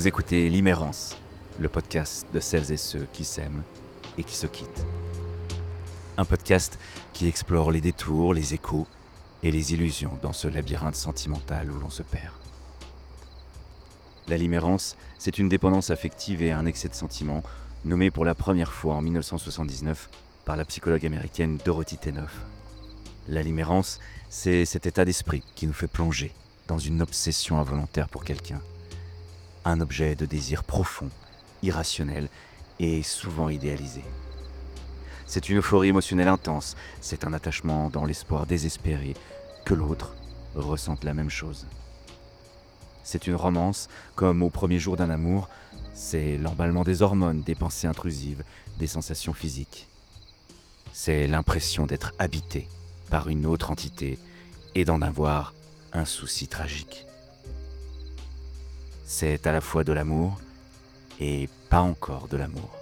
Vous écoutez L'Imérence, le podcast de celles et ceux qui s'aiment et qui se quittent. Un podcast qui explore les détours, les échos et les illusions dans ce labyrinthe sentimental où l'on se perd. La limérance, c'est une dépendance affective et un excès de sentiments nommé pour la première fois en 1979 par la psychologue américaine Dorothy Tennov. La limérance, c'est cet état d'esprit qui nous fait plonger dans une obsession involontaire pour quelqu'un. Un objet de désir profond, irrationnel et souvent idéalisé. C'est une euphorie émotionnelle intense, c'est un attachement dans l'espoir désespéré que l'autre ressente la même chose. C'est une romance comme au premier jour d'un amour, c'est l'emballement des hormones, des pensées intrusives, des sensations physiques. C'est l'impression d'être habité par une autre entité et d'en avoir un souci tragique. C'est à la fois de l'amour et pas encore de l'amour.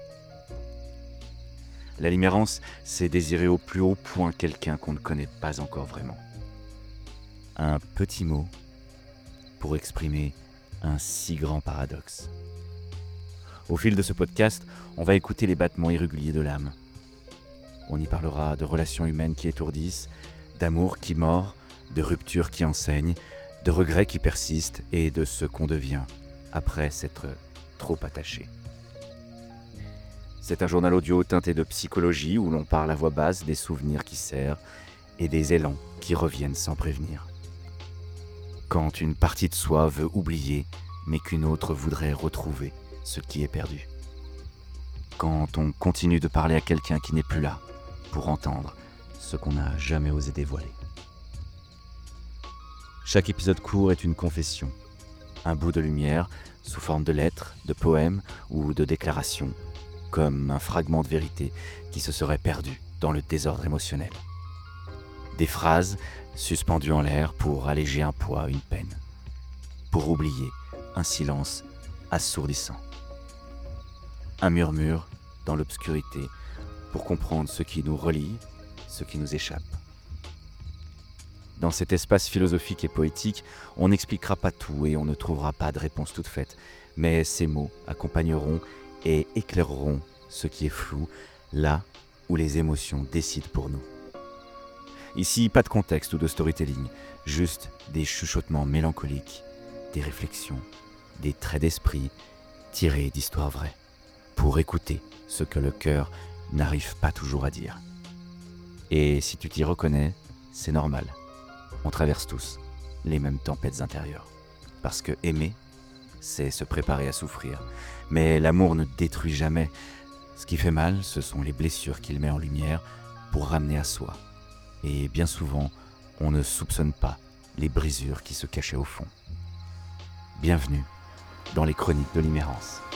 La limérance, c'est désirer au plus haut point quelqu'un qu'on ne connaît pas encore vraiment. Un petit mot pour exprimer un si grand paradoxe. Au fil de ce podcast, on va écouter les battements irréguliers de l'âme. On y parlera de relations humaines qui étourdissent, d'amour qui mord, de ruptures qui enseignent, de regrets qui persistent et de ce qu'on devient après s'être trop attaché. C'est un journal audio teinté de psychologie où l'on parle à voix basse des souvenirs qui serrent et des élans qui reviennent sans prévenir. Quand une partie de soi veut oublier, mais qu'une autre voudrait retrouver ce qui est perdu. Quand on continue de parler à quelqu'un qui n'est plus là pour entendre ce qu'on n'a jamais osé dévoiler. Chaque épisode court est une confession, un bout de lumière sous forme de lettres, de poèmes ou de déclarations, comme un fragment de vérité qui se serait perdu dans le désordre émotionnel. Des phrases suspendues en l'air pour alléger un poids, une peine, pour oublier un silence assourdissant. Un murmure dans l'obscurité pour comprendre ce qui nous relie, ce qui nous échappe. Dans cet espace philosophique et poétique, on n'expliquera pas tout et on ne trouvera pas de réponse toute faite, mais ces mots accompagneront et éclaireront ce qui est flou, là où les émotions décident pour nous. Ici, pas de contexte ou de storytelling, juste des chuchotements mélancoliques, des réflexions, des traits d'esprit tirés d'histoires vraies, pour écouter ce que le cœur n'arrive pas toujours à dire. Et si tu t'y reconnais, c'est normal. On traverse tous les mêmes tempêtes intérieures. Parce que aimer, c'est se préparer à souffrir. Mais l'amour ne détruit jamais. Ce qui fait mal, ce sont les blessures qu'il met en lumière pour ramener à soi. Et bien souvent, on ne soupçonne pas les brisures qui se cachaient au fond. Bienvenue dans les chroniques de l'Imérence.